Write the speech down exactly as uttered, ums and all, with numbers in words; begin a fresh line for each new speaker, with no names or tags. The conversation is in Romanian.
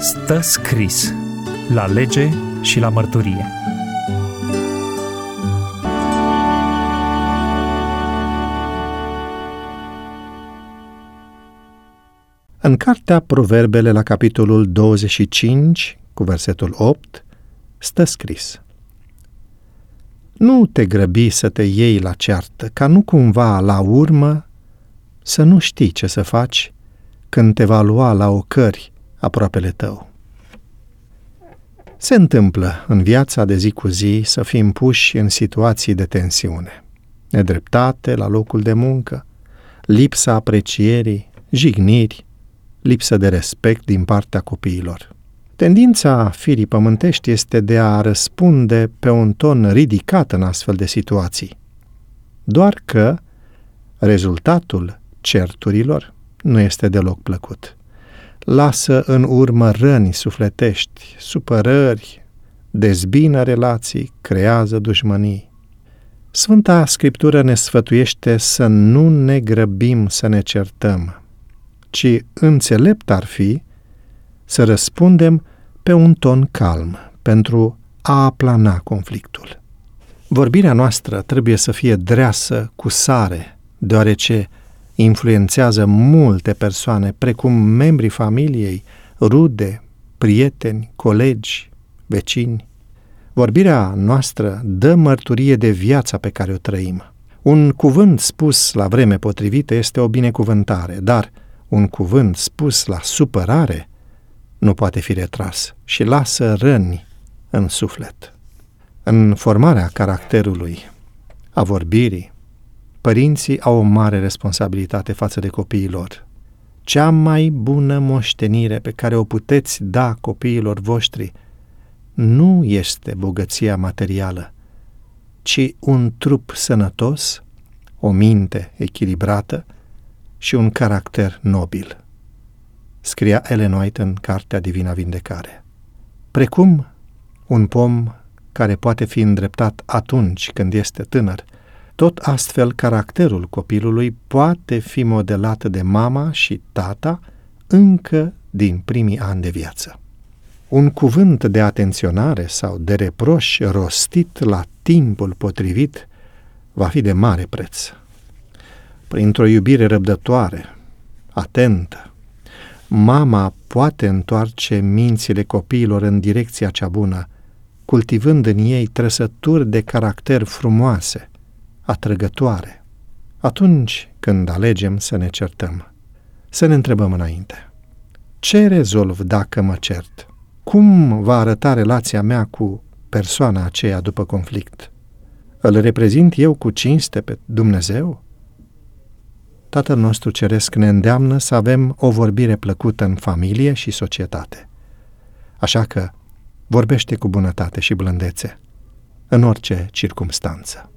Stă scris la lege și la mărturie.
În cartea Proverbele, la capitolul douăzeci și cinci, cu versetul opt, stă scris: Nu te grăbi să te iei la ceartă, ca nu cumva la urmă să nu știi ce să faci când te va lua la ocări aproapele tău. Se întâmplă în viața de zi cu zi să fim puși în situații de tensiune, nedreptate la locul de muncă, lipsa aprecierii, jigniri, lipsă de respect din partea copiilor. Tendința firii pământești este de a răspunde pe un ton ridicat în astfel de situații, doar că rezultatul certurilor nu este deloc plăcut. Lasă în urmă răni sufletești, supărări, dezbină relații, creează dușmănii. Sfânta Scriptură ne sfătuiește să nu ne grăbim să ne certăm, ci înțelept ar fi să răspundem pe un ton calm pentru a aplana conflictul. Vorbirea noastră trebuie să fie dreasă cu sare, deoarece influențează multe persoane, precum membrii familiei, rude, prieteni, colegi, vecini. Vorbirea noastră dă mărturie de viața pe care o trăim. Un cuvânt spus la vreme potrivită este o binecuvântare, dar un cuvânt spus la supărare nu poate fi retras și lasă răni în suflet. În formarea caracterului, a vorbirii, părinții au o mare responsabilitate față de copiii lor. Cea mai bună moștenire pe care o puteți da copiilor voștri nu este bogăția materială, ci un trup sănătos, o minte echilibrată și un caracter nobil. Scria Ellen White în cartea Divina Vindecare. Precum un pom care poate fi îndreptat atunci când este tânăr, tot astfel caracterul copilului poate fi modelat de mama și tata încă din primii ani de viață. Un cuvânt de atenționare sau de reproș rostit la timpul potrivit va fi de mare preț. Printr-o iubire răbdătoare, atentă, mama poate întoarce mințile copiilor în direcția cea bună, cultivând în ei trăsături de caracter frumoase, atrăgătoare. Atunci când alegem să ne certăm, să ne întrebăm înainte: ce rezolv dacă mă cert? Cum va arăta relația mea cu persoana aceea după conflict? Îl reprezint eu cu cinste pe Dumnezeu? Tatăl nostru Ceresc ne îndeamnă să avem o vorbire plăcută în familie și societate. Așa că vorbește cu bunătate și blândețe în orice circumstanță.